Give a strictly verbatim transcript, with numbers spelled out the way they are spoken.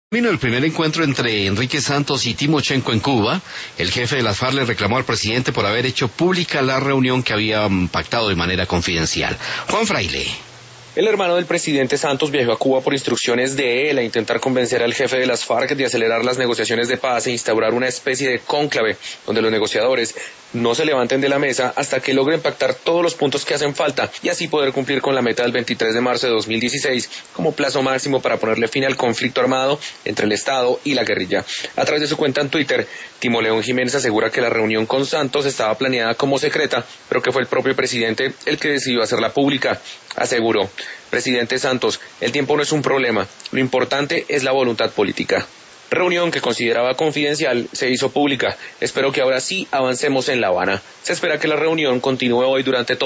Vino el primer encuentro entre Enrique Santos y Timochenko en Cuba. El jefe de las FARC le reclamó al presidente por haber hecho pública la reunión que habían pactado de manera confidencial. Juan Fraile. El hermano del presidente Santos viajó a Cuba por instrucciones de él a intentar convencer al jefe de las FARC de acelerar las negociaciones de paz e instaurar una especie de cónclave donde los negociadores no se levanten de la mesa hasta que logren pactar todos los puntos que hacen falta y así poder cumplir con la meta del veintitrés de marzo de dos mil dieciséis como plazo máximo para ponerle fin al conflicto armado entre el Estado y la guerrilla. A través de su cuenta en Twitter, Timo León Jiménez asegura que la reunión con Santos estaba planeada como secreta, pero que fue el propio presidente el que decidió hacerla pública. Aseguró: presidente Santos, el tiempo no es un problema, lo importante es la voluntad política. Reunión que consideraba confidencial se hizo pública. Espero que ahora sí avancemos en La Habana. Se espera que la reunión continúe hoy durante todo